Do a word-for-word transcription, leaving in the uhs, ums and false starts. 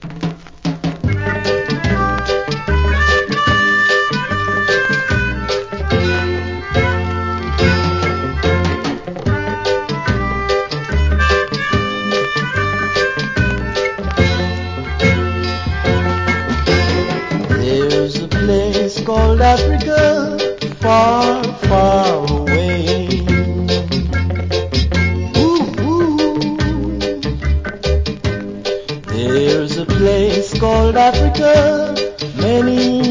There's a place called Africa, far, far away. Ooh, ooh. There's a place called Africa, many